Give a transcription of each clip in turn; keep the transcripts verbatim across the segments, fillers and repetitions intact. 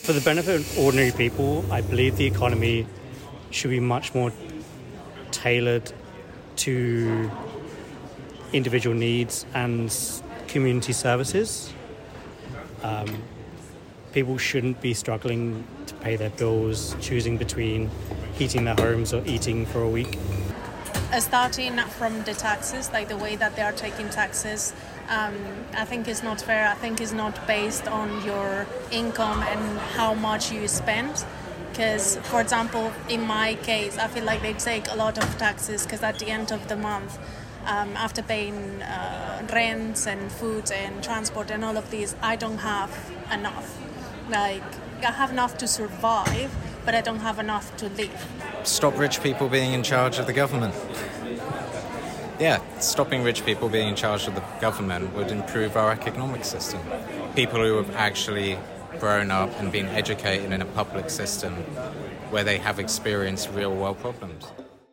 For the benefit of ordinary people, I believe the economy should be much more tailored to individual needs and community services. Um, people shouldn't be struggling to pay their bills, choosing between heating their homes or eating for a week. Uh, starting from the taxes, like the way that they are taking taxes, um, I think is not fair. I think it's not based on your income and how much you spend. Because, for example, in my case, I feel like they take a lot of taxes because at the end of the month, um, after paying uh, rents and food and transport and all of these, I don't have enough. Like, I have enough to survive, but I don't have enough to live. Stop rich people being in charge of the government. Yeah, stopping rich people being in charge of the government would improve our economic system. People who have actually grown up and been educated in a public system where they have experienced real world problems.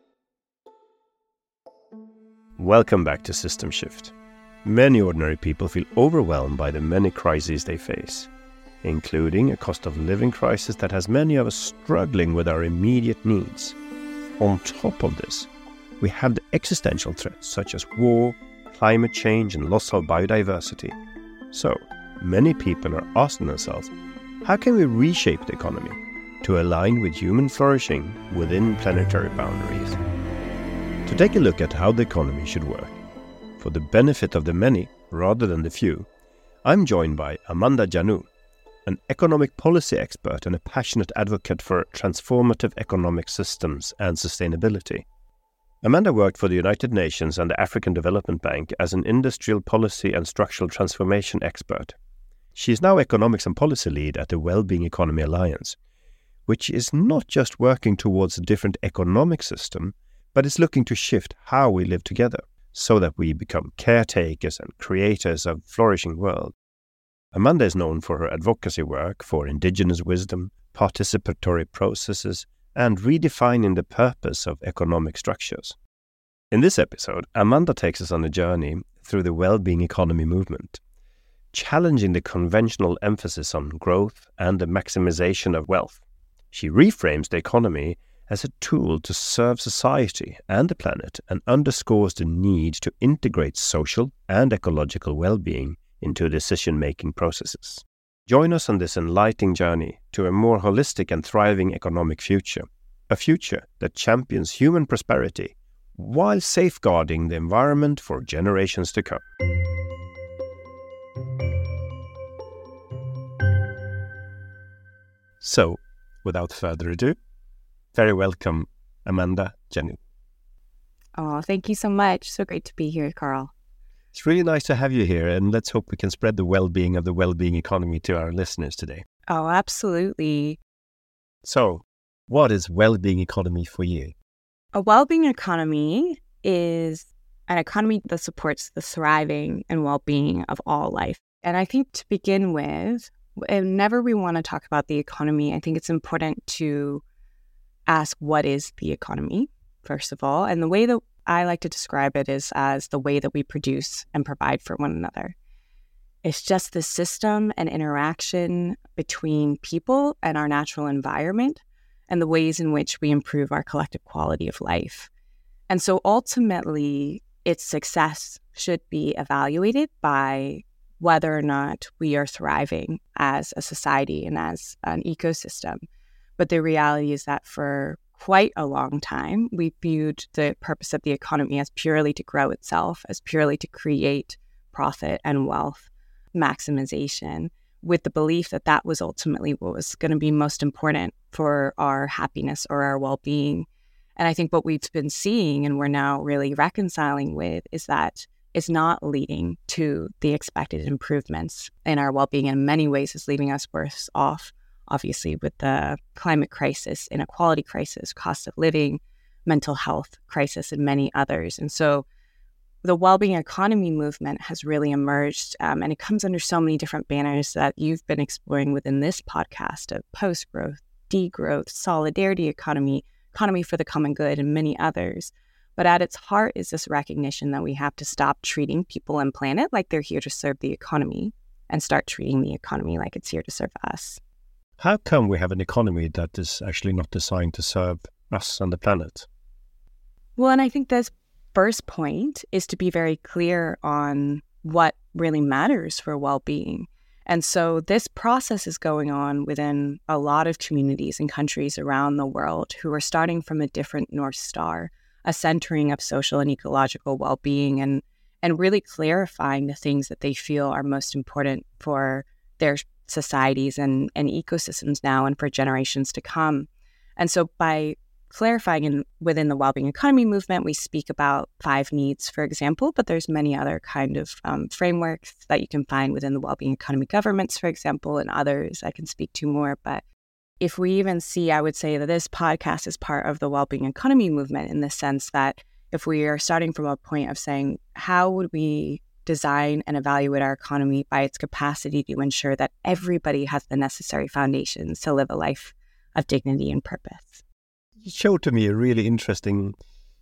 Welcome back to System Shift. Many ordinary people feel overwhelmed by the many crises they face, including a cost of living crisis that has many of us struggling with our immediate needs. On top of this, we have the existential threats such as war, climate change and loss of biodiversity. So, many people are asking themselves, how can we reshape the economy to align with human flourishing within planetary boundaries? To take a look at how the economy should work, for the benefit of the many rather than the few, I'm joined by Amanda Janu, an economic policy expert and a passionate advocate for transformative economic systems and sustainability. Amanda worked for the United Nations and the African Development Bank as an industrial policy and structural transformation expert. She is now economics and policy lead at the Wellbeing Economy Alliance, which is not just working towards a different economic system, but is looking to shift how we live together so that we become caretakers and creators of a flourishing world. Amanda is known for her advocacy work for indigenous wisdom, participatory processes, and redefining the purpose of economic structures. In this episode, Amanda takes us on a journey through the well-being economy movement, challenging the conventional emphasis on growth and the maximization of wealth. She reframes the economy as a tool to serve society and the planet and underscores the need to integrate social and ecological well-being into decision-making processes. Join us on this enlightening journey to a more holistic and thriving economic future, a future that champions human prosperity while safeguarding the environment for generations to come. So, without further ado, very welcome, Amanda Janu. Oh, thank you so much. So great to be here, Carl. It's really nice to have you here, and let's hope we can spread the well-being of the well-being economy to our listeners today. Oh, absolutely. So, what is well-being economy for you? A well-being economy is an economy that supports the thriving and well-being of all life. And I think to begin with, whenever we want to talk about the economy, I think it's important to ask what is the economy, first of all. And the way that I like to describe it is as the way that we produce and provide for one another. It's just the system and interaction between people and our natural environment and the ways in which we improve our collective quality of life. And so ultimately, its success should be evaluated by whether or not we are thriving as a society and as an ecosystem. But the reality is that for quite a long time, we viewed the purpose of the economy as purely to grow itself, as purely to create profit and wealth maximization, with the belief that that was ultimately what was going to be most important for our happiness or our well-being. And I think what we've been seeing and we're now really reconciling with is that it's not leading to the expected improvements in our well-being. In many ways, it's leaving us worse off, obviously, with the climate crisis, inequality crisis, cost of living, mental health crisis, and many others. And so the well-being economy movement has really emerged, um, and it comes under so many different banners that you've been exploring within this podcast of post-growth, degrowth, solidarity economy, economy for the common good, and many others. But at its heart is this recognition that we have to stop treating people and planet like they're here to serve the economy and start treating the economy like it's here to serve us. how come we have an economy that is actually not designed to serve us and the planet? Well, and I think this first point is to be very clear on what really matters for well-being. And so this process is going on within a lot of communities and countries around the world who are starting from a different North Star, a centering of social and ecological well-being, and and really clarifying the things that they feel are most important for their societies and, and ecosystems now and for generations to come. And so by clarifying in, within the Wellbeing Economy movement, we speak about five needs, for example, but there's many other kind of um, frameworks that you can find within the Wellbeing Economy governments, for example, and others I can speak to more. But if we even see, I would say that this podcast is part of the Wellbeing Economy movement in the sense that if we are starting from a point of saying, how would we design and evaluate our economy by its capacity to ensure that everybody has the necessary foundations to live a life of dignity and purpose? You showed to me a really interesting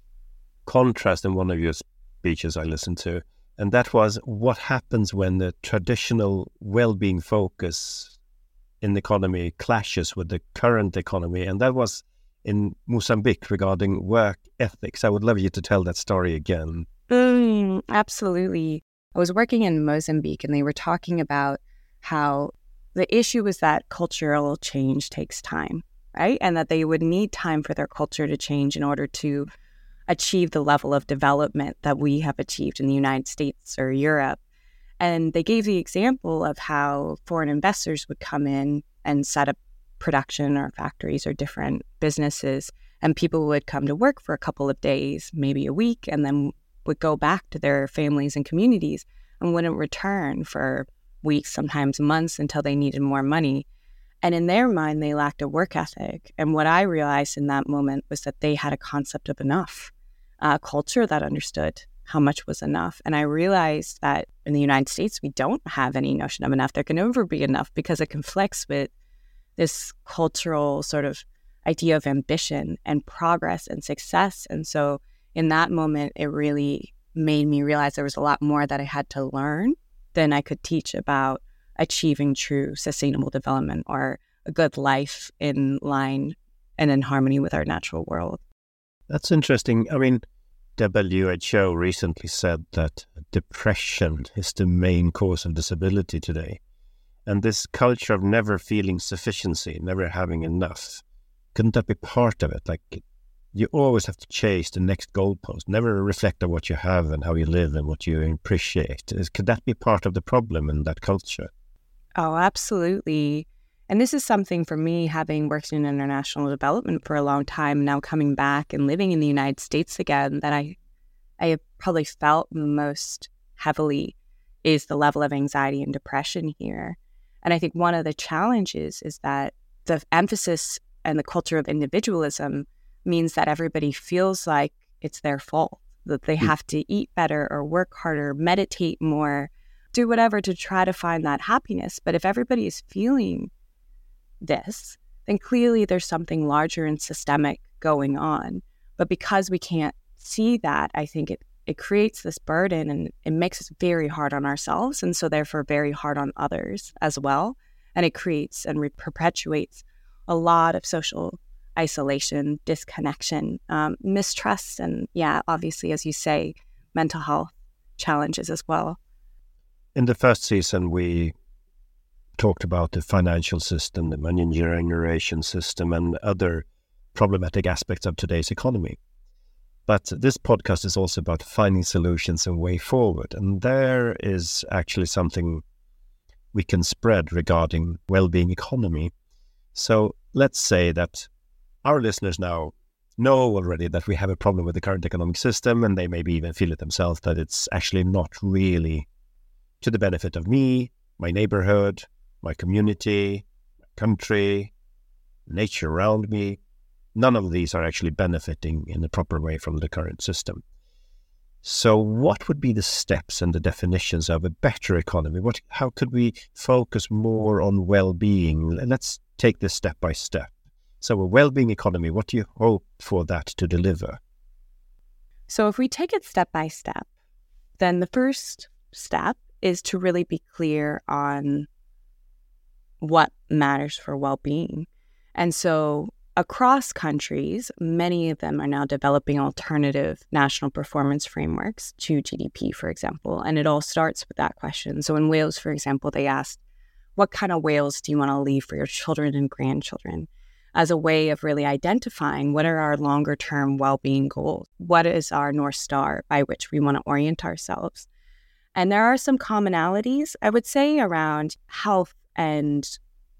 contrast in one of your speeches I listened to, and that was what happens when the traditional well-being focus in the economy clashes with the current economy, and that was in Mozambique regarding work ethics. I would love you to tell that story again. Mm, absolutely. I was working in Mozambique and they were talking about how the issue was that cultural change takes time, right? And that they would need time for their culture to change in order to achieve the level of development that we have achieved in the United States or Europe. And they gave the example of how foreign investors would come in and set up production or factories or different businesses, and people would come to work for a couple of days, maybe a week, and then would go back to their families and communities and wouldn't return for weeks, sometimes months, until they needed more money. And in their mind, they lacked a work ethic. And what I realized in that moment was that they had a concept of enough, a culture that understood how much was enough. And I realized that in the United States, we don't have any notion of enough. There can never be enough because it conflicts with this cultural sort of idea of ambition and progress and success. And so in that moment, it really made me realize there was a lot more that I had to learn than I could teach about achieving true sustainable development or a good life in line and in harmony with our natural world. That's interesting. I mean, W H O recently said that depression is the main cause of disability today. And this culture of never feeling sufficiency, never having enough, couldn't that be part of it? Like, you always have to chase the next goalpost, never reflect on what you have and how you live and what you appreciate. Is, could that be part of the problem in that culture? Oh, absolutely. And this is something for me, having worked in international development for a long time, now coming back and living in the United States again, that I, I have probably felt most heavily is the level of anxiety and depression here. And I think one of the challenges is that the emphasis and the culture of individualism means that everybody feels like it's their fault, that they have to eat better or work harder, meditate more, do whatever to try to find that happiness. But if everybody is feeling this, then clearly there's something larger and systemic going on. But because we can't see that, I think it, it creates this burden and it makes it very hard on ourselves and so therefore very hard on others as well. And it creates and re- perpetuates a lot of social isolation, disconnection, um, mistrust, and yeah, obviously, as you say, mental health challenges as well. In the first season, we talked about the financial system, the money generation system, and other problematic aspects of today's economy. But this podcast is also about finding solutions and way forward. And there is actually something we can spread regarding well-being economy. So let's say that our listeners now know already that we have a problem with the current economic system, and they maybe even feel it themselves, that it's actually not really to the benefit of me, my neighborhood, my community, my country, nature around me. None of these are actually benefiting in the proper way from the current system. So what would be the steps and the definitions of a better economy? What, how could we focus more on well-being? Let's take this step by step. So a well-being economy, what do you hope for that to deliver? So if we take it step by step, then the first step is to really be clear on what matters for well-being. And so across countries, many of them are now developing alternative national performance frameworks to G D P, for example. And it all starts with that question. So in Wales, for example, they asked, what kind of Wales do you want to leave for your children and grandchildren? As a way of really identifying what are our longer term well-being goals? What is our North Star by which we want to orient ourselves? And there are some commonalities, I would say, around health and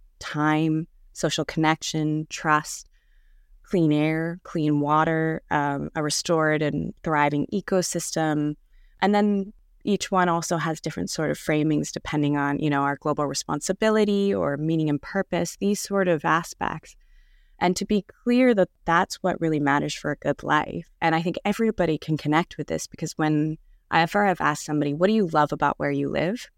time, social connection, trust, clean air, clean water, um, a restored and thriving ecosystem. And then each one also has different sort of framings depending on, you know, our global responsibility or meaning and purpose, these sort of aspects. And to be clear that that's what really matters for a good life. And I think everybody can connect with this, because when I ever have asked somebody, what do you love about where you live?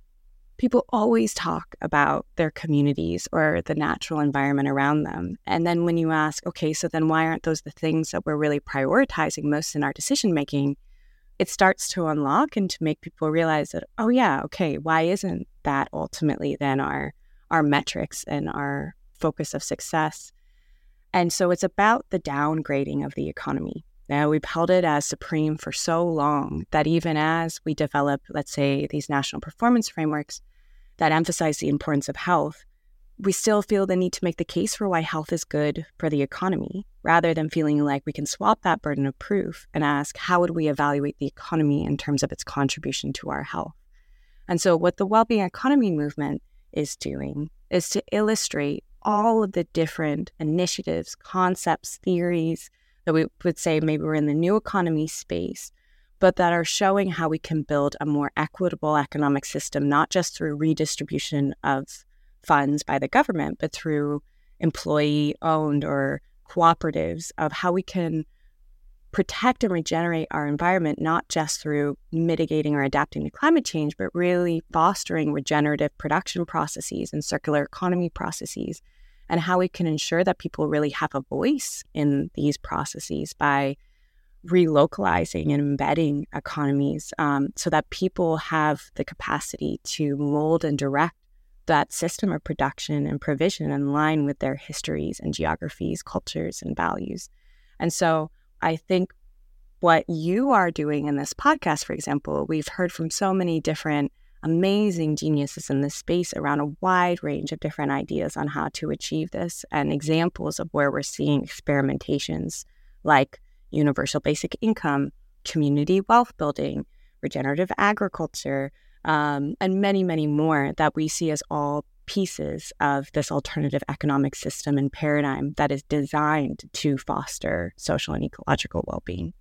People always talk about their communities or the natural environment around them. And then when you ask, okay, so then why aren't those the things that we're really prioritizing most in our decision making? It starts to unlock and to make people realize that, oh yeah, okay, why isn't that ultimately then our our metrics and our focus of success? And so it's about the downgrading of the economy. Now, we've held it as supreme for so long that even as we develop, let's say, these national performance frameworks that emphasize the importance of health, we still feel the need to make the case for why health is good for the economy, rather than feeling like we can swap that burden of proof and ask, how would we evaluate the economy in terms of its contribution to our health? And so what the Wellbeing Economy movement is doing is to illustrate all of the different initiatives, concepts, theories that we would say maybe we're in the new economy space, but that are showing how we can build a more equitable economic system, not just through redistribution of funds by the government, but through employee-owned or cooperatives, of how we can protect and regenerate our environment, not just through mitigating or adapting to climate change, but really fostering regenerative production processes and circular economy processes, and how we can ensure that people really have a voice in these processes by relocalizing and embedding economies um, so that people have the capacity to mold and direct that system of production and provision in line with their histories and geographies, cultures, and values. And so I think what you are doing in this podcast, for example, we've heard from so many different amazing geniuses in this space around a wide range of different ideas on how to achieve this, and examples of where we're seeing experimentations like universal basic income, community wealth building, regenerative agriculture, um, and many, many more that we see as all pieces of this alternative economic system and paradigm that is designed to foster social and ecological well-being.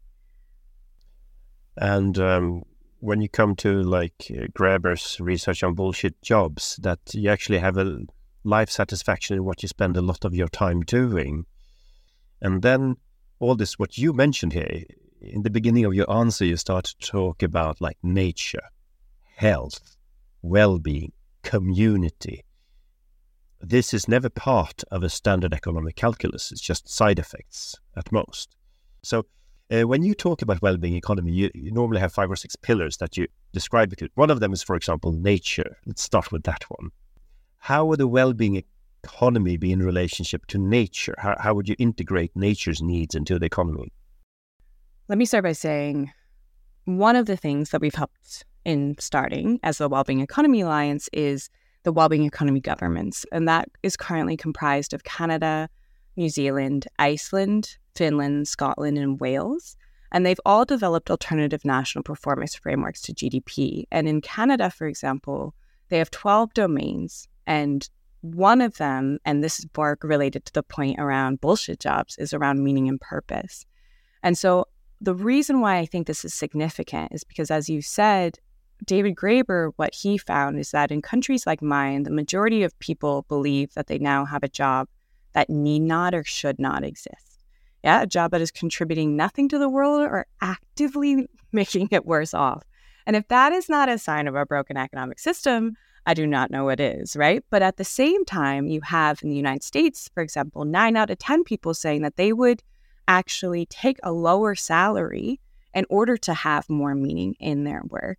And um, when you come to like uh, Graeber's research on bullshit jobs, that you actually have a life satisfaction in what you spend a lot of your time doing. And then all this, what you mentioned here, in the beginning of your answer, you start to talk about like nature, health, well-being, community. This is never part of a standard economic calculus. It's just side effects at most. So uh, when you talk about well-being economy, you, you normally have five or six pillars that you describe it. One of them is, for example, nature. Let's start with that one. How would a well-being economy be in relationship to nature? How, how would you integrate nature's needs into the economy? Let me start by saying one of the things that we've helped in starting as the Wellbeing Economy Alliance is the Wellbeing Economy Governments, and that is currently comprised of Canada, New Zealand, Iceland, Finland, Scotland, and Wales. And they've all developed alternative national performance frameworks to G D P. And in Canada, for example, they have twelve domains, and one of them, and this is work related to the point around bullshit jobs, is around meaning and purpose. And so the reason why I think this is significant is because, as you said, David Graeber, what he found is that in countries like mine, the majority of people believe that they now have a job that need not or should not exist. Yeah, a job that is contributing nothing to the world or actively making it worse off. And if that is not a sign of a broken economic system, I do not know what is, right? But at the same time, you have in the United States, for example, nine out of ten people saying that they would actually take a lower salary in order to have more meaning in their work.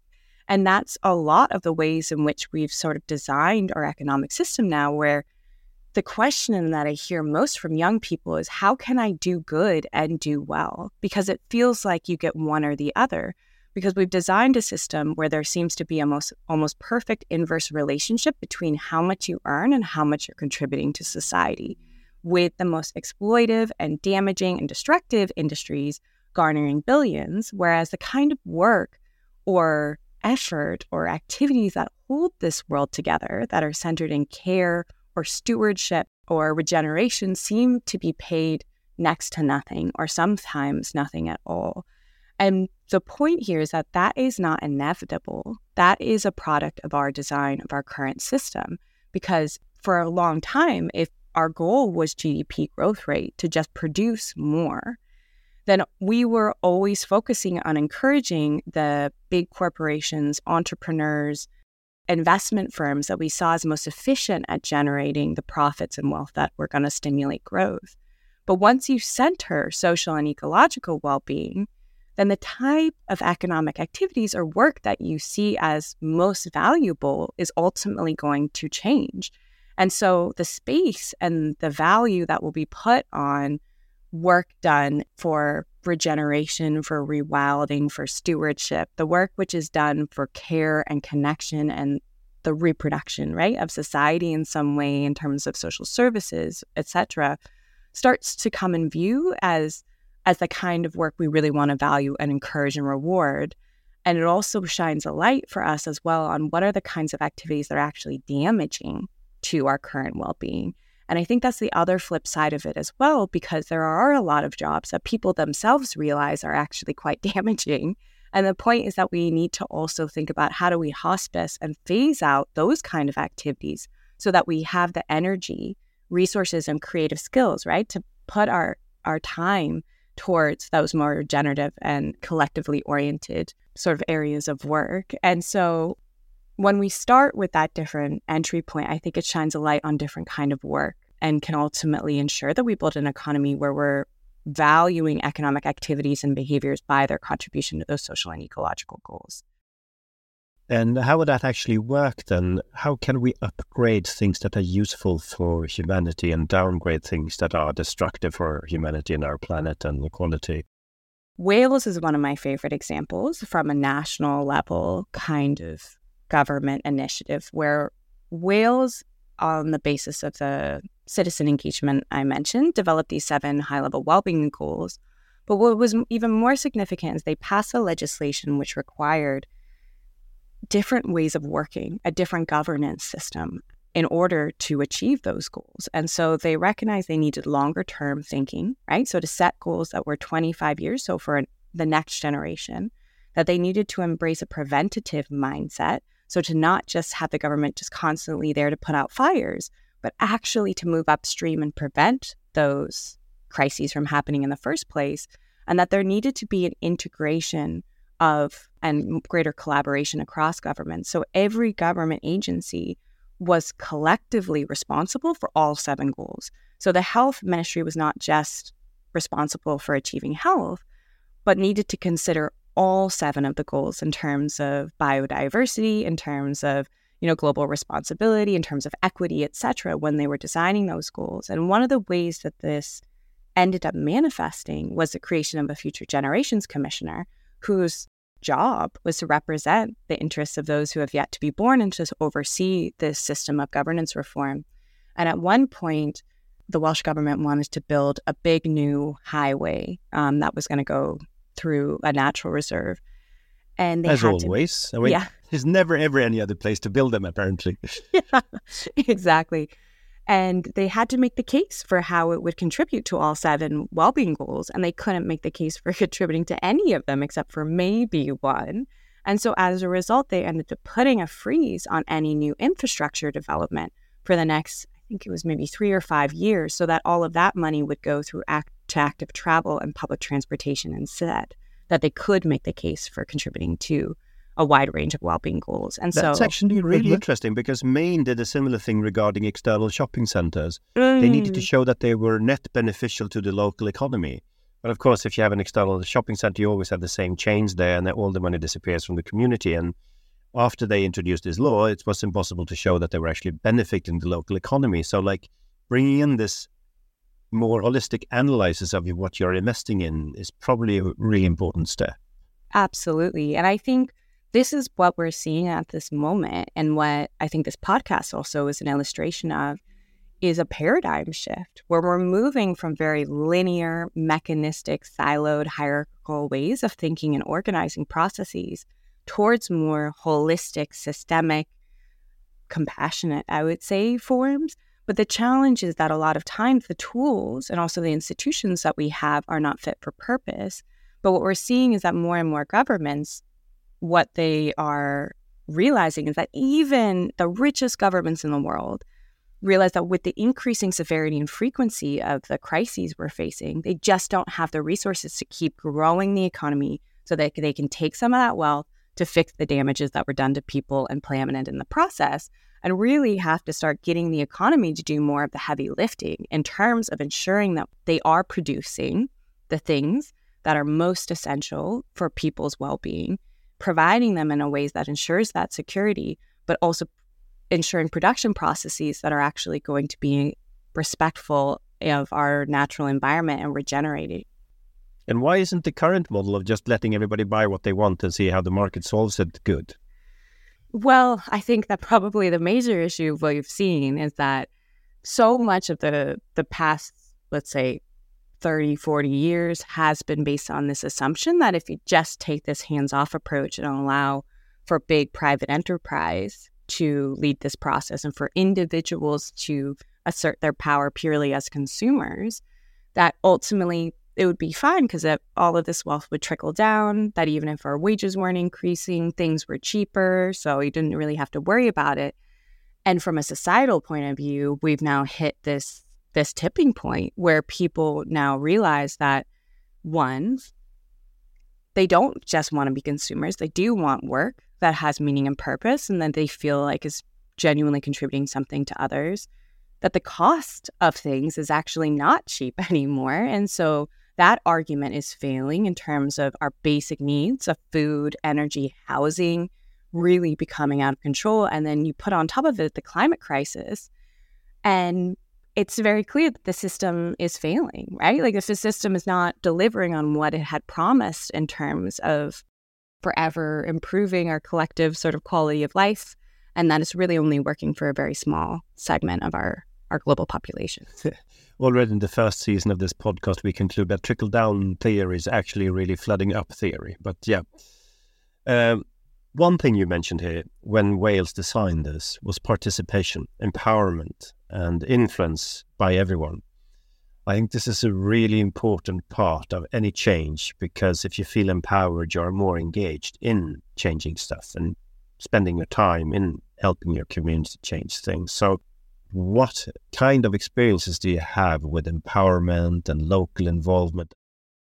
And that's a lot of the ways in which we've sort of designed our economic system now, where the question that I hear most from young people is, how can I do good and do well? Because it feels like you get one or the other. Because we've designed a system where there seems to be a most, almost perfect inverse relationship between how much you earn and how much you're contributing to society, with the most exploitive and damaging and destructive industries garnering billions, whereas the kind of work or effort or activities that hold this world together, that are centered in care or stewardship or regeneration, seem to be paid next to nothing, or sometimes nothing at all. And the point here is that that is not inevitable. That is a product of our design of our current system. Because for a long time, if our goal was G D P growth rate, to just produce more, then we were always focusing on encouraging the big corporations, entrepreneurs, investment firms that we saw as most efficient at generating the profits and wealth that were going to stimulate growth. But once you center social and ecological well-being, then the type of economic activities or work that you see as most valuable is ultimately going to change. And so the space and the value that will be put on work done for regeneration, for rewilding, for stewardship, the work which is done for care and connection and the reproduction, right, of society in some way in terms of social services, et cetera, starts to come in view as as the kind of work we really want to value and encourage and reward. And it also shines a light for us as well on what are the kinds of activities that are actually damaging to our current well-being. And I think that's the other flip side of it as well, because there are a lot of jobs that people themselves realize are actually quite damaging. And the point is that we need to also think about how do we hospice and phase out those kind of activities so that we have the energy, resources, and creative skills, right, to put our, our time towards those more regenerative and collectively oriented sort of areas of work. And so when we start with that different entry point, I think it shines a light on different kind of work and can ultimately ensure that we build an economy where we're valuing economic activities and behaviors by their contribution to those social and ecological goals. And how would that actually work then? How can we upgrade things that are useful for humanity and downgrade things that are destructive for humanity and our planet and equality? Wales is one of my favorite examples from a national level kind of government initiative where Wales, on the basis of the citizen engagement I mentioned, developed these seven high-level well-being goals. But what was even more significant is they passed a legislation which required different ways of working, a different governance system in order to achieve those goals. And so they recognized they needed longer-term thinking, right? So to set goals that were twenty-five years, so for the next generation, that they needed to embrace a preventative mindset. So to not just have the government just constantly there to put out fires, but actually to move upstream and prevent those crises from happening in the first place, and that there needed to be an integration of and greater collaboration across government. So every government agency was collectively responsible for all seven goals. So the health ministry was not just responsible for achieving health, but needed to consider all seven of the goals in terms of biodiversity, in terms of, you know, global responsibility, in terms of equity, et cetera, when they were designing those goals. And one of the ways that this ended up manifesting was the creation of a Future Generations Commissioner, whose job was to represent the interests of those who have yet to be born and to oversee this system of governance reform. And at one point, the Welsh government wanted to build a big new highway um, that was going to go through a natural reserve. And they As had always. To, I mean, yeah. There's never, ever any other place to build them, apparently. Yeah, exactly. And they had to make the case for how it would contribute to all seven well-being goals. And they couldn't make the case for contributing to any of them except for maybe one. And so as a result, they ended up putting a freeze on any new infrastructure development for the next, I think it was maybe three or five years, so that all of that money would go through act- to active travel and public transportation instead, that they could make the case for contributing to a wide range of well-being goals. And That's so actually really interesting, because Maine did a similar thing regarding external shopping centers. Mm. They needed to show that they were net beneficial to the local economy. But of course, if you have an external shopping center, you always have the same chains there, and all the money disappears from the community. And after they introduced this law, it was impossible to show that they were actually benefiting the local economy. So like bringing in this more holistic analysis of what you're investing in is probably a really important step. Absolutely. And I think this is what we're seeing at this moment. And what I think this podcast also is an illustration of is a paradigm shift where we're moving from very linear, mechanistic, siloed, hierarchical ways of thinking and organizing processes towards more holistic, systemic, compassionate, I would say, forms. But the challenge is that a lot of times the tools and also the institutions that we have are not fit for purpose. But what we're seeing is that more and more governments, what they are realizing is that even the richest governments in the world realize that with the increasing severity and frequency of the crises we're facing, they just don't have the resources to keep growing the economy so that they can take some of that wealth to fix the damages that were done to people and planet in the process, and really have to start getting the economy to do more of the heavy lifting in terms of ensuring that they are producing the things that are most essential for people's well-being, providing them in a ways that ensures that security, but also ensuring production processes that are actually going to be respectful of our natural environment and regenerating. And why isn't the current model of just letting everybody buy what they want and see how the market solves it good? Well, I think that probably the major issue of what you've seen is that so much of the, the past, let's say, thirty, forty years has been based on this assumption that if you just take this hands-off approach and allow for big private enterprise to lead this process and for individuals to assert their power purely as consumers, that ultimately it would be fine because all of this wealth would trickle down, that even if our wages weren't increasing, things were cheaper, so you didn't really have to worry about it. And from a societal point of view, we've now hit this this tipping point where people now realize that, one, they don't just want to be consumers. They do want work that has meaning and purpose and that they feel like is genuinely contributing something to others, that the cost of things is actually not cheap anymore. And so that argument is failing in terms of our basic needs of food, energy, housing really becoming out of control. And then you put on top of it the climate crisis, and it's very clear that the system is failing, right? Like if the system is not delivering on what it had promised in terms of forever improving our collective sort of quality of life, and that is really only working for a very small segment of our, our global population. Already in the first season of this podcast, we conclude that trickle-down theory is actually really flooding up theory. But yeah, um, one thing you mentioned here when Wales designed this was participation, empowerment, and influence by everyone. I think this is a really important part of any change, because if you feel empowered, you're more engaged in changing stuff and spending your time in helping your community change things. So what kind of experiences do you have with empowerment and local involvement?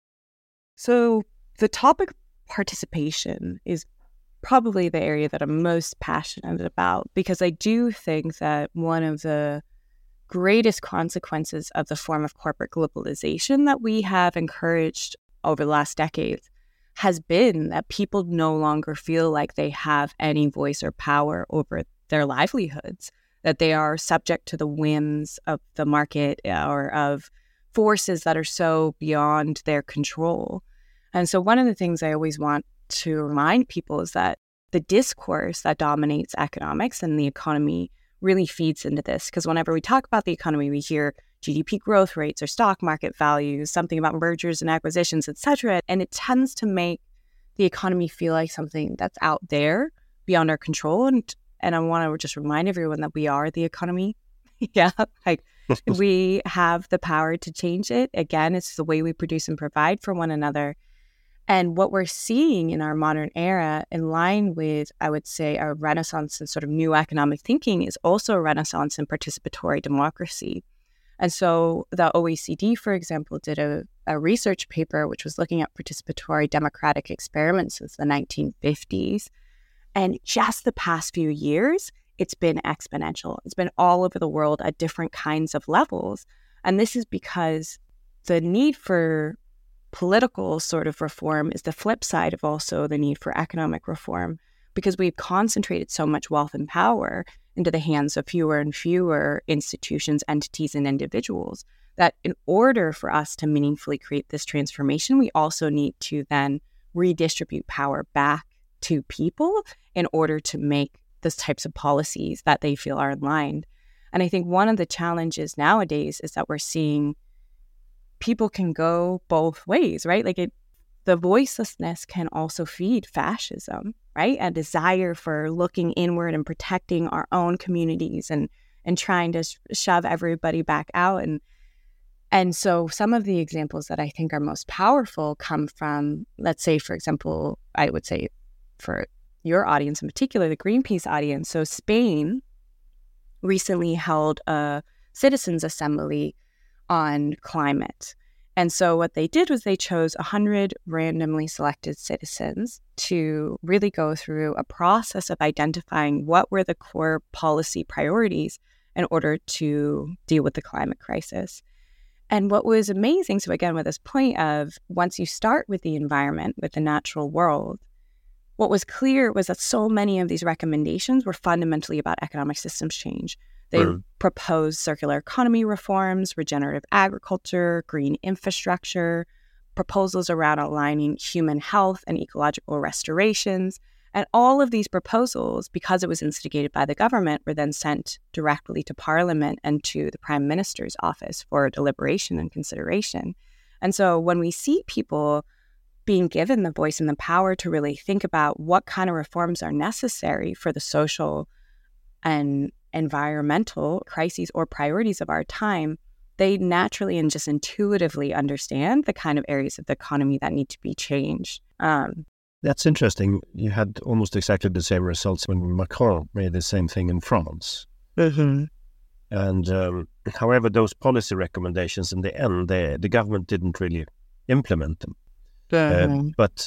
So the topic of participation is probably the area that I'm most passionate about, because I do think that one of the greatest consequences of the form of corporate globalization that we have encouraged over the last decades has been that people no longer feel like they have any voice or power over their livelihoods, that they are subject to the whims of the market or of forces that are so beyond their control. And so one of the things I always want to remind people is that the discourse that dominates economics and the economy really feeds into this, because whenever we talk about the economy, we hear G D P growth rates or stock market values, something about mergers and acquisitions, et cetera. And it tends to make the economy feel like something that's out there beyond our control. And and I want to just remind everyone that we are the economy. yeah, like we have the power to change it. Again, it's the way we produce and provide for one another. And what we're seeing in our modern era, in line with, I would say, a renaissance in sort of new economic thinking, is also a renaissance in participatory democracy. And so the O E C D, for example, did a, a research paper which was looking at participatory democratic experiments since the nineteen fifties. And just the past few years, it's been exponential. It's been all over the world at different kinds of levels. And this is because the need for political sort of reform is the flip side of also the need for economic reform. because we've concentrated so much wealth and power into the hands of fewer and fewer institutions, entities, and individuals, that in order for us to meaningfully create this transformation, we also need to then redistribute power back to people in order to make those types of policies that they feel are aligned. And I think one of the challenges nowadays is that we're seeing people can go both ways, right? Like it, the voicelessness can also feed fascism, right? A desire for looking inward and protecting our own communities and and trying to sh- shove everybody back out. And and so some of the examples that I think are most powerful come from, let's say, for example, I would say for your audience in particular, the Greenpeace audience. So Spain recently held a citizens' assembly on climate. And so what they did was they chose one hundred randomly selected citizens to really go through a process of identifying what were the core policy priorities in order to deal with the climate crisis. And what was amazing, so again, with this point of once you start with the environment, with the natural world, what was clear was that so many of these recommendations were fundamentally about economic systems change. They mm. proposed circular economy reforms, regenerative agriculture, green infrastructure, proposals around aligning human health and ecological restorations. And all of these proposals, because it was instigated by the government, were then sent directly to Parliament and to the Prime Minister's office for deliberation and consideration. And so when we see people being given the voice and the power to really think about what kind of reforms are necessary for the social and environmental crises or priorities of our time, they naturally and just intuitively understand the kind of areas of the economy that need to be changed. Um, That's interesting. You had almost exactly the same results when Macron made the same thing in France. Mm-hmm. And um, however, those policy recommendations in the end, they, the government didn't really implement them. Mm-hmm. Uh, but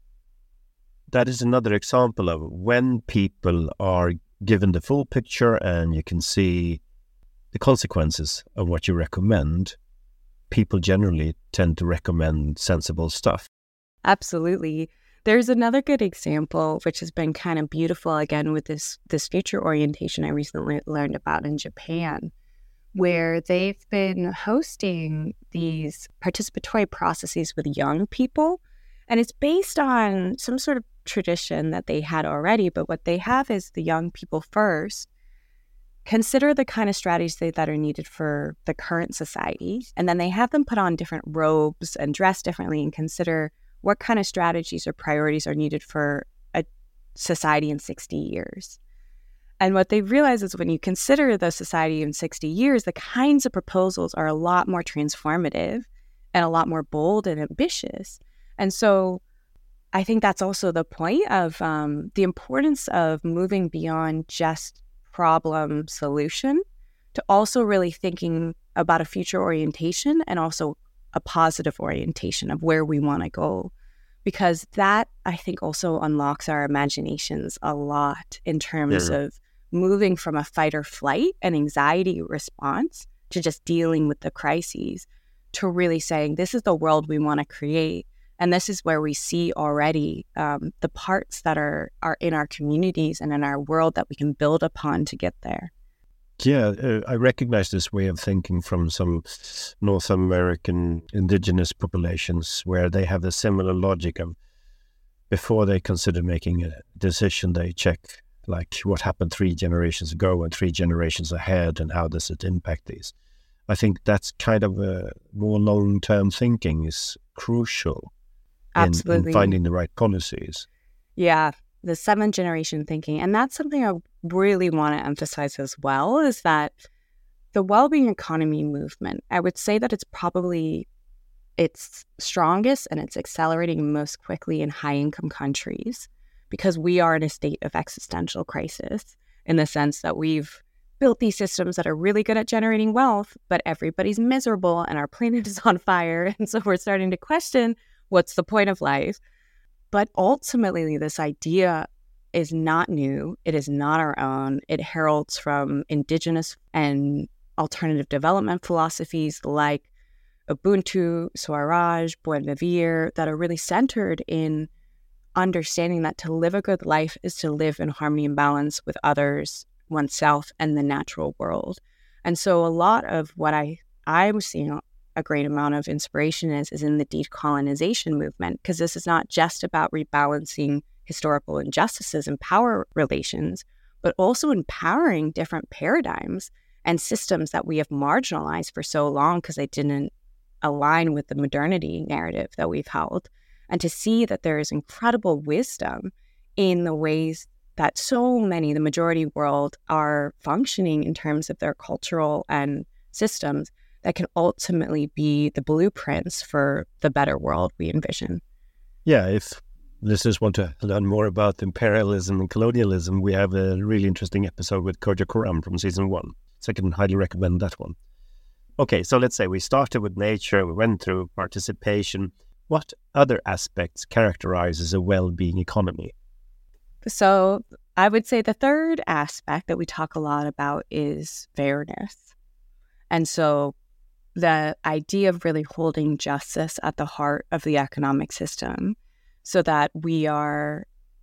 that is another example of when people are given the full picture and you can see the consequences of what you recommend, people generally tend to recommend sensible stuff. Absolutely. There's another good example, which has been kind of beautiful, again, with this, this future orientation I recently learned about in Japan, where they've been hosting these participatory processes with young people. And it's based on some sort of tradition that they had already, but what they have is the young people first consider the kind of strategies they, that are needed for the current society, and then they have them put on different robes and dress differently and consider what kind of strategies or priorities are needed for a society in sixty years. And what they realize is when you consider the society in sixty years, the kinds of proposals are a lot more transformative and a lot more bold and ambitious. And so I think that's also the point of um, the importance of moving beyond just problem solution to also really thinking about a future orientation and also a positive orientation of where we want to go. Because that, I think, also unlocks our imaginations a lot in terms yeah. of moving from a fight or flight and anxiety response to just dealing with the crises to really saying, this is the world we want to create. And this is where we see already um, the parts that are, are in our communities and in our world that we can build upon to get there. Yeah, uh, I recognize this way of thinking from some North American indigenous populations where they have a similar logic of before they consider making a decision, they check like what happened three generations ago and three generations ahead and how does it impact these. I think that's kind of a more long-term thinking is crucial. Absolutely. In, in finding the right policies. Yeah, the seventh generation thinking. And that's something I really want to emphasize as well, is that the well-being economy movement, I would say that it's probably its strongest and it's accelerating most quickly in high-income countries because we are in a state of existential crisis in the sense that we've built these systems that are really good at generating wealth, but everybody's miserable and our planet is on fire. And so we're starting to question, what's the point of life? But ultimately, this idea is not new. It is not our own. It heralds from indigenous and alternative development philosophies like Ubuntu, Swaraj, Buen Vivir, that are really centered in understanding that to live a good life is to live in harmony and balance with others, oneself, and the natural world. And so a lot of what I, I'm seeing a great amount of inspiration is, is in the decolonization movement, because this is not just about rebalancing historical injustices and power relations, but also empowering different paradigms and systems that we have marginalized for so long because they didn't align with the modernity narrative that we've held. And to see that there is incredible wisdom in the ways that so many, the majority world, are functioning in terms of their cultural and systems that can ultimately be the blueprints for the better world we envision. Yeah, if listeners want to learn more about imperialism and colonialism, we have a really interesting episode with Koja Koram from season one. So I can highly recommend that one. Okay, so let's say we started with nature, we went through participation. What other aspects characterizes a well-being economy? So I would say the third aspect that we talk a lot about is fairness. And so the idea of really holding justice at the heart of the economic system so that we are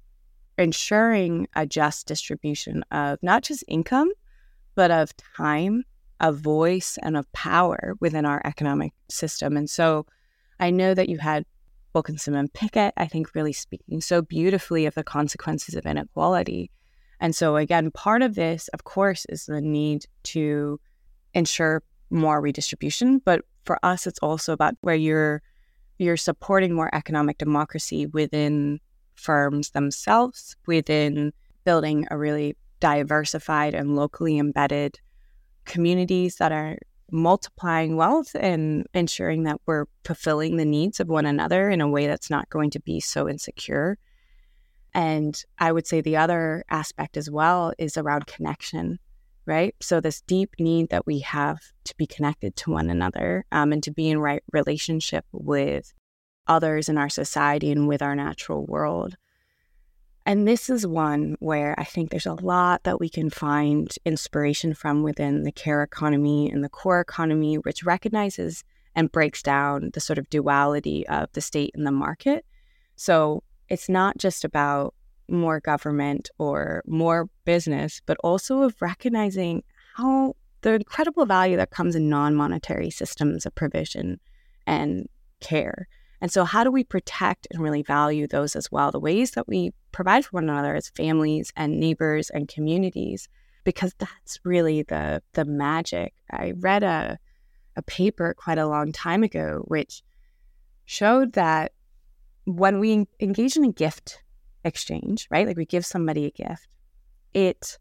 ensuring a just distribution of not just income, but of time, of voice, and of power within our economic system. And so I know that you had Wilkinson and Pickett, I think, really speaking so beautifully of the consequences of inequality. And so again, part of this, of course, is the need to ensure more redistribution. But for us, it's also about where you're you're supporting more economic democracy within firms themselves, within building a really diversified and locally embedded communities that are multiplying wealth and ensuring that we're fulfilling the needs of one another in a way that's not going to be so insecure. And I would say the other aspect as well is around connection, right? So this deep need that we have to be connected to one another um, and to be in right relationship with others in our society and with our natural world. And this is one where I think there's a lot that we can find inspiration from within the care economy and the core economy, which recognizes and breaks down the sort of duality of the state and the market. So it's not just about more government or more business, but also of recognizing how the incredible value that comes in non-monetary systems of provision and care. And so how do we protect and really value those as well? The ways that we provide for one another as families and neighbors and communities, because that's really the the magic. I read a, a paper quite a long time ago, which showed that when we engage in a gift exchange, right, like we give somebody a gift, it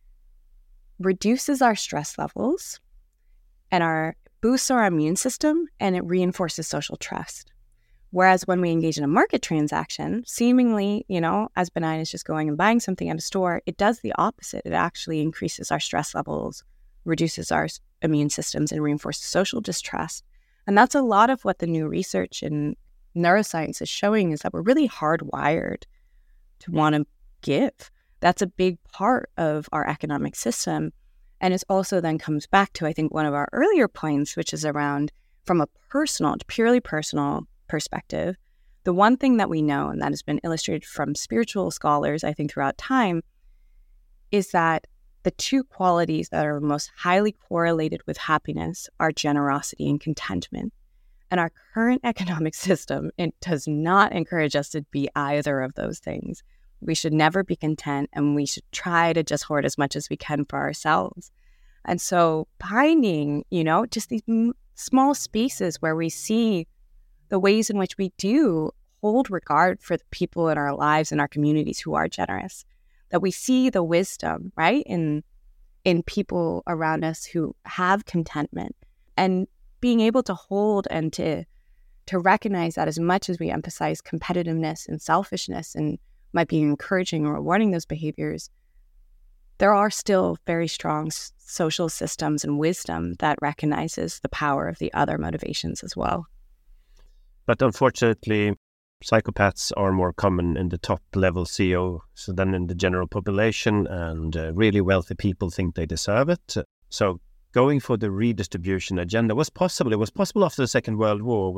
reduces our stress levels and our boosts our immune system, and it reinforces social trust. Whereas when we engage in a market transaction, seemingly, you know, as benign as just going and buying something at a store, it does the opposite. It actually increases our stress levels, reduces our immune systems, and reinforces social distrust. And that's a lot of what the new research in neuroscience is showing, is that we're really hardwired to want to give. That's a big part of our economic system. And it also then comes back to, I think, one of our earlier points, which is around from a personal, purely personal perspective. The one thing that we know, and that has been illustrated from spiritual scholars, I think, throughout time, is that the two qualities that are most highly correlated with happiness are generosity and contentment. And our current economic system, it does not encourage us to be either of those things. We should never be content, and we should try to just hoard as much as we can for ourselves. And so finding, you know, just these m- small spaces where we see the ways in which we do hold regard for the people in our lives and our communities who are generous, that we see the wisdom, right, in in people around us who have contentment, and being able to hold and to to recognize that as much as we emphasize competitiveness and selfishness and might be encouraging or rewarding those behaviors, there are still very strong s- social systems and wisdom that recognizes the power of the other motivations as well. But unfortunately, psychopaths are more common in the top level C E O so than in the general population, and uh, really wealthy people think they deserve it. So going for the redistribution agenda was possible. It was possible after the Second World War, when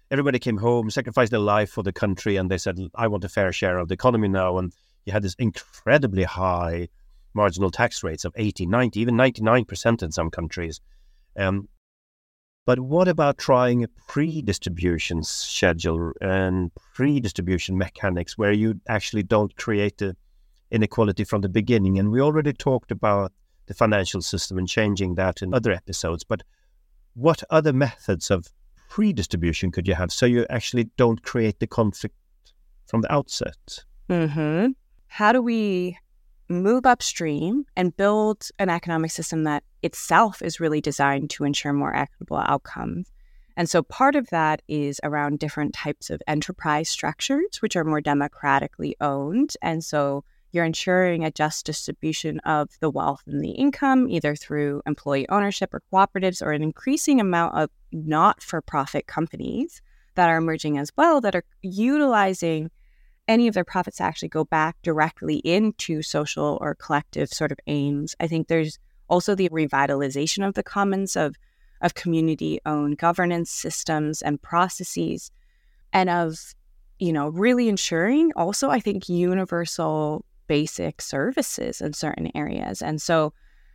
everybody came home, sacrificed their life for the country, and they said, I want a fair share of the economy now. And you had this incredibly high marginal tax rates of eighty, ninety, even ninety-nine percent in some countries. Um, but what about trying a pre-distribution schedule and pre-distribution mechanics where you actually don't create the inequality from the beginning? And we already talked about the financial system and changing that in other episodes. But what other methods of pre-distribution could you have so you actually don't create the conflict from the outset? Mm-hmm. How do we move upstream and build an economic system that itself is really designed to ensure more equitable outcomes? And so part of that is around different types of enterprise structures, which are more democratically owned. And so you're ensuring a just distribution of the wealth and the income, either through employee ownership or cooperatives, or an increasing amount of not-for-profit companies that are emerging as well, that are utilizing any of their profits to actually go back directly into social or collective sort of aims. I think there's also the revitalization of the commons, of, of community-owned governance systems and processes, and of, you know, really ensuring also, I think, universal basic services in certain areas. And so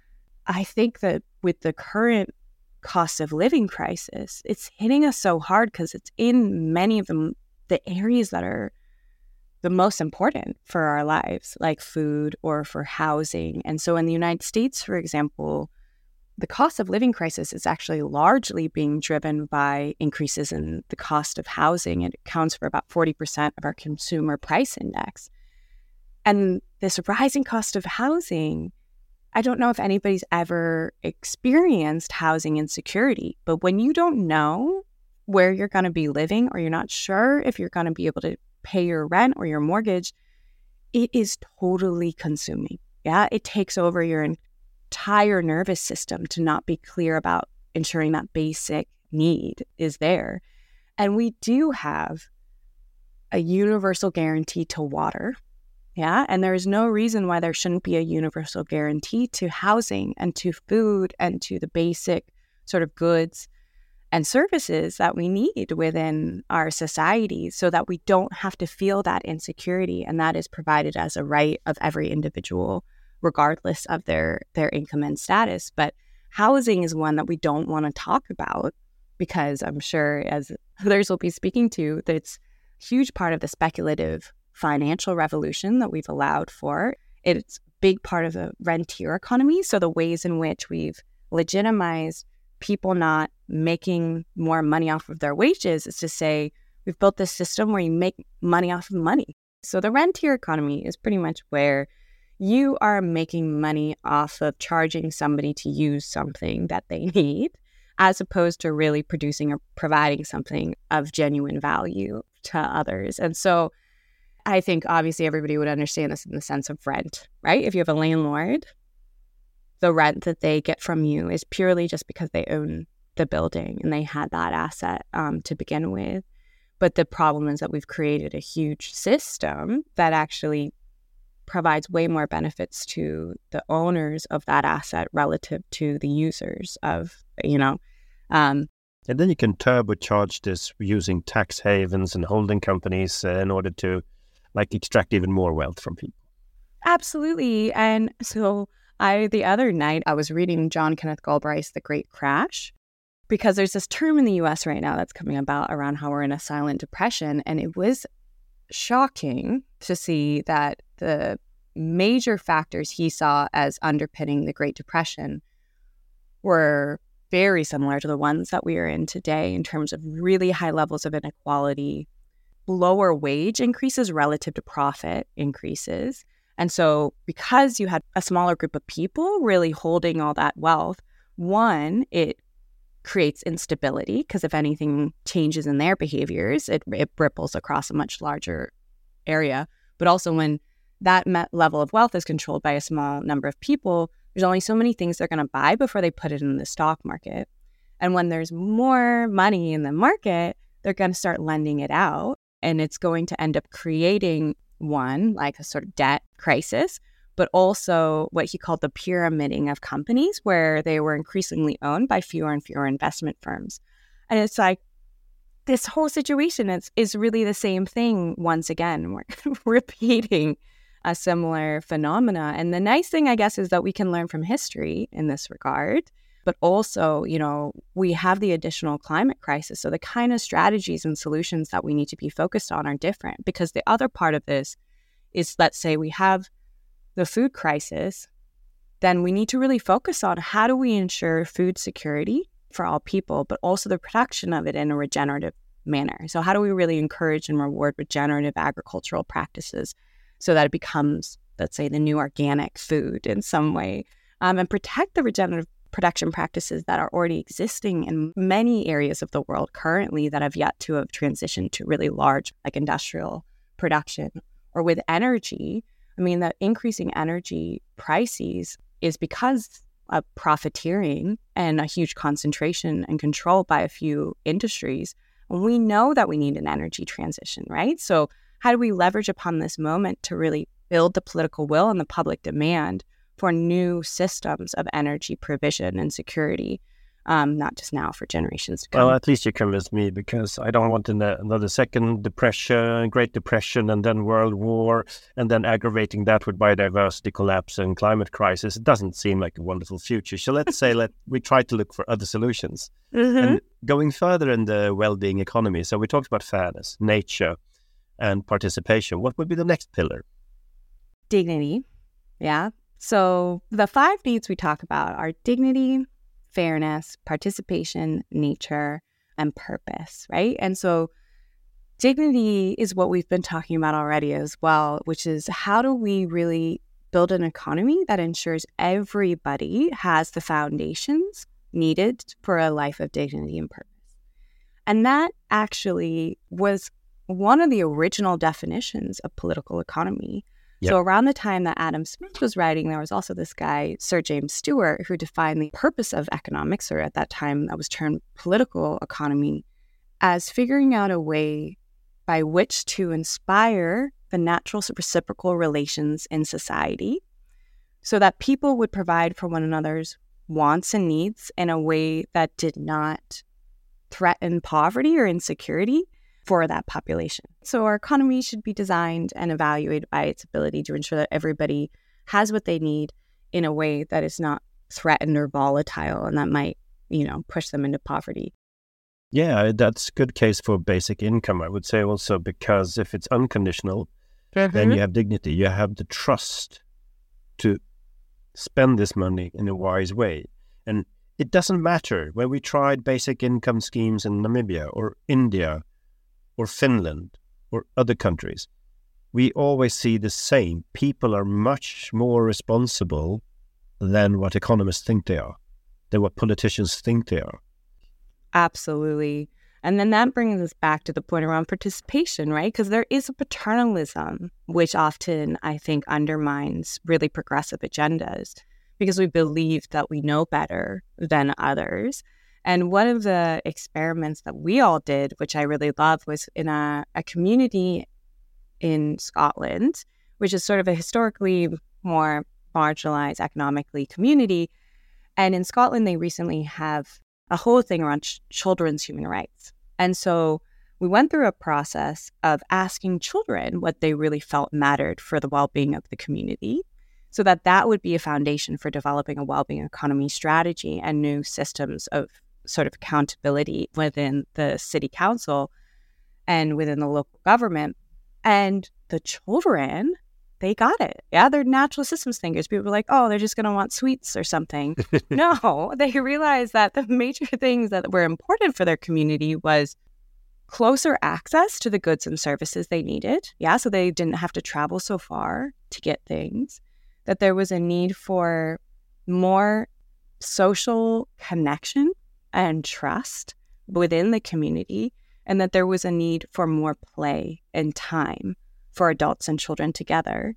I think that with the current cost of living crisis, it's hitting us so hard because it's in many of the, the areas that are the most important for our lives, like food or for housing. And so in the United States, for example, the cost of living crisis is actually largely being driven by increases in the cost of housing. It accounts for about forty percent of our consumer price index. And this rising cost of housing, I don't know if anybody's ever experienced housing insecurity, but when you don't know where you're going to be living, or you're not sure if you're going to be able to pay your rent or your mortgage, it is totally consuming. Yeah, it takes over your entire nervous system to not be clear about ensuring that basic need is there. And we do have a universal guarantee to water. Yeah, and there is no reason why there shouldn't be a universal guarantee to housing and to food and to the basic sort of goods and services that we need within our society, so that we don't have to feel that insecurity, and that is provided as a right of every individual, regardless of their, their income and status. But housing is one that we don't want to talk about, because I'm sure, as others will be speaking to, that it's a huge part of the speculative financial revolution that we've allowed for. It's a big part of the rentier economy, so the ways in which we've legitimized people not making more money off of their wages is to say, we've built this system where you make money off of money. So the rentier economy is pretty much where you are making money off of charging somebody to use something that they need, as opposed to really producing or providing something of genuine value to others. And so I think obviously everybody would understand this in the sense of rent, right? If you have a landlord, the rent that they get from you is purely just because they own the building and they had that asset um, to begin with. But the problem is that we've created a huge system that actually provides way more benefits to the owners of that asset relative to the users of, you know. Um, and then you can turbocharge this using tax havens and holding companies uh, in order to like extract even more wealth from people. Absolutely. And so I, the other night, I was reading John Kenneth Galbraith's The Great Crash, because there's this term in the U S right now that's coming about around how we're in a silent depression. And it was shocking to see that the major factors he saw as underpinning the Great Depression were very similar to the ones that we are in today in terms of really high levels of inequality, lower wage increases relative to profit increases. And so because you had a smaller group of people really holding all that wealth, one, it creates instability, because if anything changes in their behaviors, it, it ripples across a much larger area. But also when that me- level of wealth is controlled by a small number of people, there's only so many things they're going to buy before they put it in the stock market. And when there's more money in the market, they're going to start lending it out. And it's going to end up creating one, like a sort of debt crisis, but also what he called the pyramiding of companies, where they were increasingly owned by fewer and fewer investment firms. And it's like, this whole situation is, is really the same thing once again. We're repeating a similar phenomena. And the nice thing, I guess, is that we can learn from history in this regard. But also, you know, we have the additional climate crisis. So the kind of strategies and solutions that we need to be focused on are different, because the other part of this is, let's say we have the food crisis, then we need to really focus on how do we ensure food security for all people, but also the production of it in a regenerative manner. So how do we really encourage and reward regenerative agricultural practices so that it becomes, let's say, the new organic food in some way, um, and protect the regenerative production practices that are already existing in many areas of the world currently that have yet to have transitioned to really large, like industrial production. Or with energy, I mean, the increasing energy prices is because of profiteering and a huge concentration and control by a few industries. And we know that we need an energy transition, right? So how do we leverage upon this moment to really build the political will and the public demand for new systems of energy provision and security, um, not just now, for generations to come? Well, at least you convinced me, because I don't want an, another second depression, Great Depression, and then World War, and then aggravating that with biodiversity collapse and climate crisis. It doesn't seem like a wonderful future. So let's say let we try to look for other solutions. Mm-hmm. And going further in the well-being economy, so we talked about fairness, nature, and participation. What would be the next pillar? Dignity, yeah. So the five needs we talk about are dignity, fairness, participation, nature, and purpose, right? And so dignity is what we've been talking about already as well, which is how do we really build an economy that ensures everybody has the foundations needed for a life of dignity and purpose. And that actually was one of the original definitions of political economy. Yep. So around the time that Adam Smith was writing, there was also this guy, Sir James Stewart, who defined the purpose of economics, or at that time that was termed political economy, as figuring out a way by which to inspire the natural reciprocal relations in society so that people would provide for one another's wants and needs in a way that did not threaten poverty or insecurity for that population. So our economy should be designed and evaluated by its ability to ensure that everybody has what they need in a way that is not threatened or volatile and that might, you know, push them into poverty. Yeah, that's a good case for basic income, I would say also, because if it's unconditional, mm-hmm. then you have dignity. You have the trust to spend this money in a wise way. And it doesn't matter when we tried basic income schemes in Namibia or India or Finland or other countries, we always see the same. People are much more responsible than what economists think they are, than what politicians think they are. Absolutely. And then that brings us back to the point around participation, right? Because there is a paternalism, which often I think undermines really progressive agendas because we believe that we know better than others. And one of the experiments that we all did, which I really love, was in a, a community in Scotland, which is sort of a historically more marginalized economically community. And in Scotland, they recently have a whole thing around ch- children's human rights. And so we went through a process of asking children what they really felt mattered for the well-being of the community, so that that would be a foundation for developing a well-being economy strategy and new systems of sort of accountability within the city council and within the local government. And the children, they got it. Yeah, they're natural systems thinkers. People were like, oh, they're just going to want sweets or something. No, they realized that the major things that were important for their community was closer access to the goods and services they needed. Yeah, so they didn't have to travel so far to get things. That there was a need for more social connection and trust within the community, and that there was a need for more play and time for adults and children together.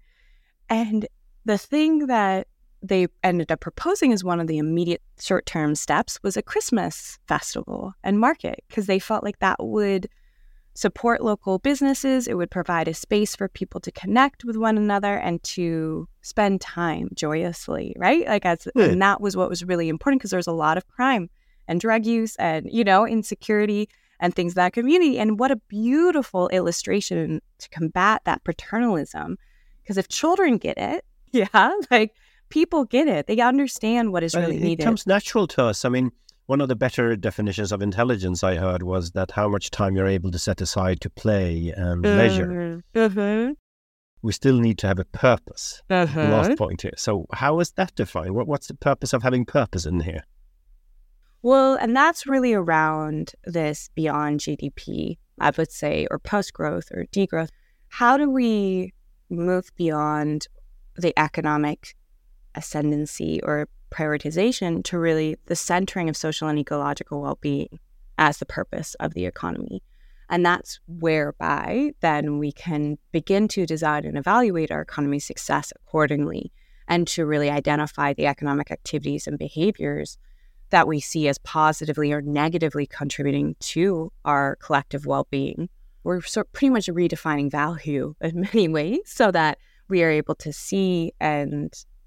And the thing that they ended up proposing as one of the immediate short-term steps was a Christmas festival and market, because they felt like that would support local businesses. It would provide a space for people to connect with one another and to spend time joyously, right? Like, as yeah. And that was what was really important, because there was a lot of crime and drug use and, you know, insecurity. and things of that community. And what a beautiful illustration to combat that paternalism. Because if children get it, yeah, like people get it. They understand what is well, really it needed. It comes natural to us. I mean, one of the better definitions of intelligence I heard was that how much time you're able to set aside to play and mm-hmm. leisure. Mm-hmm. We still need to have a purpose. Mm-hmm. The last point here. So how is that defined? What, what's the purpose of having purpose in here? Well, and that's really around this beyond G D P, I would say, or post-growth or degrowth. How do we move beyond the economic ascendancy or prioritization to really the centering of social and ecological well-being as the purpose of the economy? And that's whereby then we can begin to design and evaluate our economy's success accordingly, and to really identify the economic activities and behaviors that we see as positively or negatively contributing to our collective well-being. We're sort of pretty much redefining value in many ways so that we are able to see and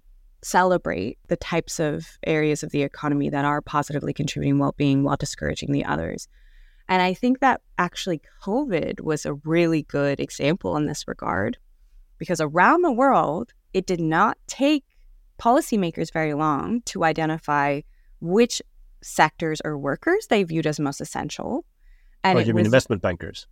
celebrate the types of areas of the economy that are positively contributing well-being while discouraging the others. And I think that actually COVID was a really good example in this regard, because around the world, it did not take policymakers very long to identify which sectors or workers they viewed as most essential. And oh, it you mean was... investment bankers?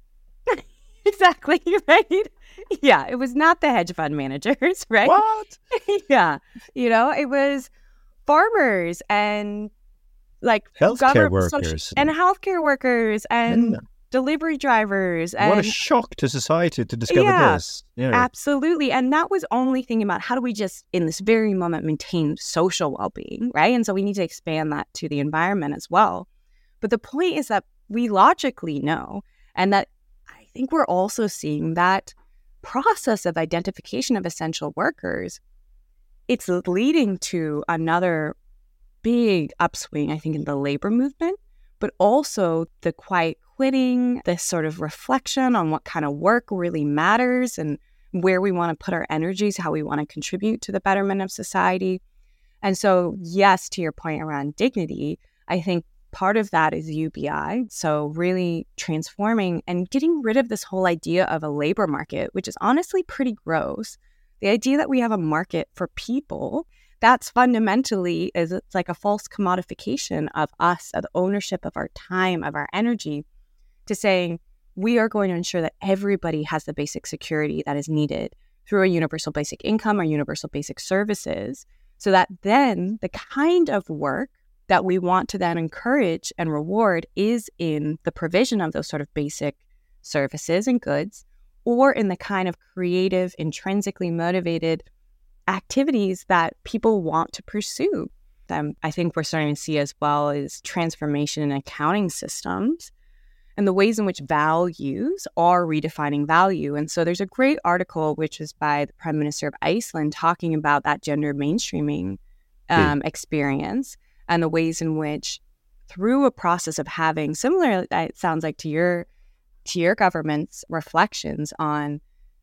Exactly, right? Yeah, it was not the hedge fund managers, right? What? Yeah, you know, it was farmers and like healthcare workers social, and healthcare workers and yeah. delivery drivers. And what a shock to society to discover yeah, this. Yeah, absolutely. And that was only thinking about how do we just in this very moment maintain social well-being, right? And so we need to expand that to the environment as well. But the point is that we logically know, and that I think we're also seeing that process of identification of essential workers, it's leading to another big upswing, I think, in the labor movement, but also the quiet quitting, this sort of reflection on what kind of work really matters and where we want to put our energies, how we want to contribute to the betterment of society. And so, yes, to your point around dignity, I think part of that is U B I. So really transforming and getting rid of this whole idea of a labor market, which is honestly pretty gross. The idea that we have a market for people, that's fundamentally is it's like a false commodification of us, of the ownership of our time, of our energy, to saying we are going to ensure that everybody has the basic security that is needed through a universal basic income or universal basic services, so that then the kind of work that we want to then encourage and reward is in the provision of those sort of basic services and goods, or in the kind of creative, intrinsically motivated activities that people want to pursue. Um, I think we're starting to see as well is transformation in accounting systems and the ways in which values are redefining value. And so there's a great article, which is by the Prime Minister of Iceland, talking about that gender mainstreaming um, mm. experience and the ways in which, through a process of having similar, it sounds like to your to your government's reflections on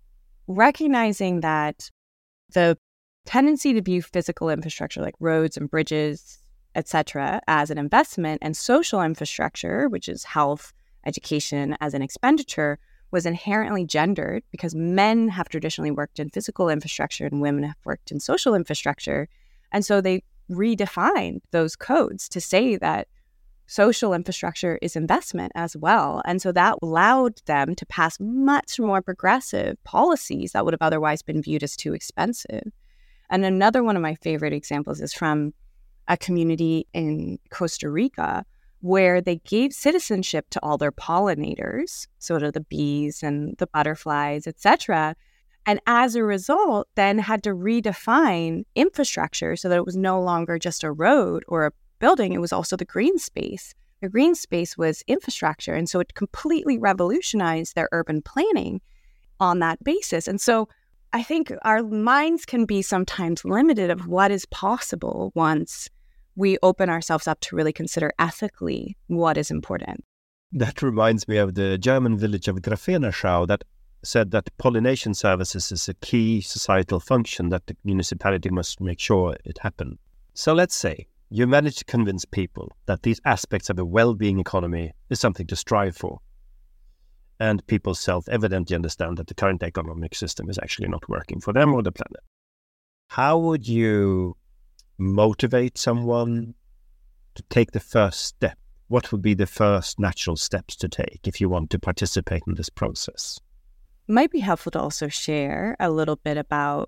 recognizing that the tendency to view physical infrastructure like roads and bridges, et cetera, as an investment, and social infrastructure, which is health, education, as an expenditure, was inherently gendered because men have traditionally worked in physical infrastructure and women have worked in social infrastructure. And so they redefined those codes to say that social infrastructure is investment as well. And so that allowed them to pass much more progressive policies that would have otherwise been viewed as too expensive. And another one of my favorite examples is from a community in Costa Rica where they gave citizenship to all their pollinators, sort of the bees and the butterflies, et cetera. And as a result, then had to redefine infrastructure so that it was no longer just a road or a building, it was also the green space. The green space was infrastructure. And so it completely revolutionized their urban planning on that basis. And so I think our minds can be sometimes limited of what is possible once we open ourselves up to really consider ethically what is important. That reminds me of the German village of Grafenachau that said that pollination services is a key societal function that the municipality must make sure it happens. So let's say you manage to convince people that these aspects of a well-being economy is something to strive for. And people self-evidently understand that the current economic system is actually not working for them or the planet. How would you motivate someone to take the first step? What would be the first natural steps to take if you want to participate in this process? It might be helpful to also share a little bit about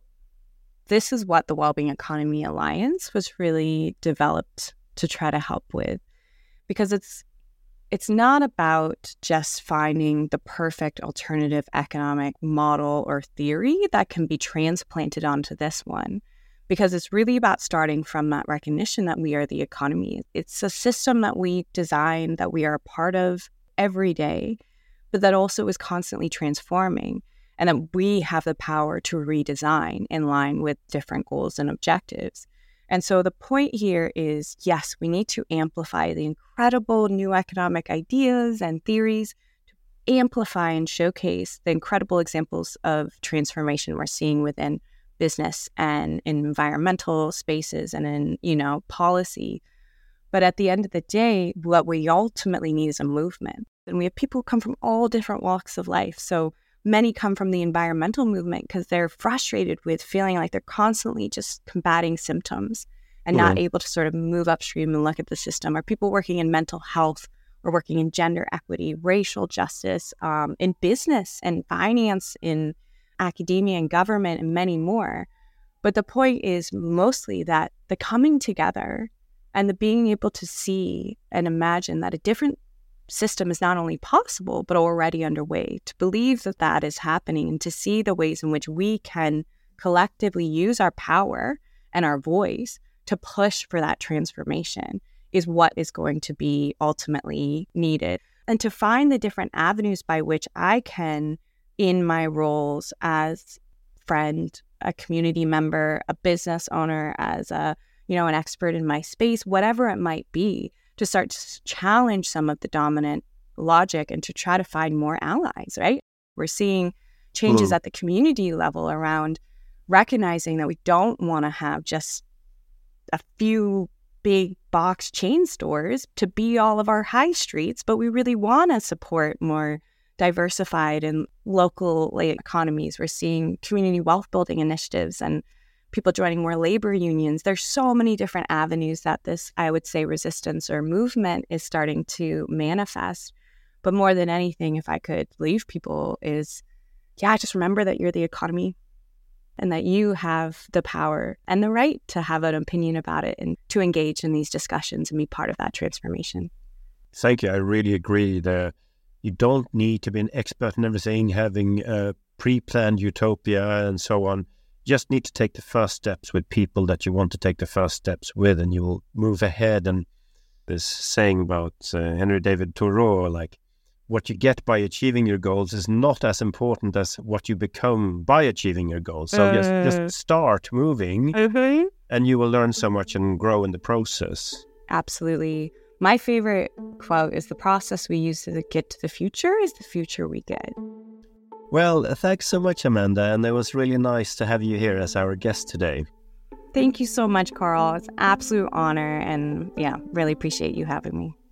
this is what the Wellbeing Economy Alliance was really developed to try to help with, because it's it's not about just finding the perfect alternative economic model or theory that can be transplanted onto this one, because it's really about starting from that recognition that we are the economy. It's a system that we design, that we are a part of every day, but that also is constantly transforming, and that we have the power to redesign in line with different goals and objectives. And so the point here is, yes, we need to amplify the incredible new economic ideas and theories, to amplify and showcase the incredible examples of transformation we're seeing within business and in environmental spaces and in, you know, policy. But at the end of the day, what we ultimately need is a movement. And we have people who come from all different walks of life. So many come from the environmental movement because they're frustrated with feeling like they're constantly just combating symptoms and mm-hmm. not able to sort of move upstream and look at the system. Or people working in mental health or working in gender equity, racial justice, um, in business and finance, in academia and government, and many more. But the point is mostly that the coming together and the being able to see and imagine that a different system is not only possible, but already underway, to believe that that is happening and to see the ways in which we can collectively use our power and our voice to push for that transformation is what is going to be ultimately needed. And to find the different avenues by which I can, in my roles as friend, a community member, a business owner, as a, you know, an expert in my space, whatever it might be, to start to challenge some of the dominant logic and to try to find more allies, right? We're seeing changes mm. at the community level around recognizing that we don't want to have just a few big box chain stores to be all of our high streets, but we really want to support more diversified and local economies. We're seeing community wealth building initiatives and people joining more labor unions. There's so many different avenues that this, I would say, resistance or movement is starting to manifest. But more than anything, if I could leave people is, yeah, just remember that you're the economy and that you have the power and the right to have an opinion about it and to engage in these discussions and be part of that transformation. Thank you. I really agree there. You don't need to be an expert in everything, having a pre-planned utopia and so on. Just need to take the first steps with people that you want to take the first steps with, and you will move ahead. And this saying about uh, Henry David Thoreau, like, what you get by achieving your goals is not as important as what you become by achieving your goals. So uh, just, just start moving, mm-hmm. and you will learn so much and grow in the process. Absolutely. My favorite quote is, the process we use to get to the future is the future we get. Well, thanks so much, Amanda, and it was really nice to have you here as our guest today. Thank you so much, Carl. It's an absolute honor, and yeah, really appreciate you having me.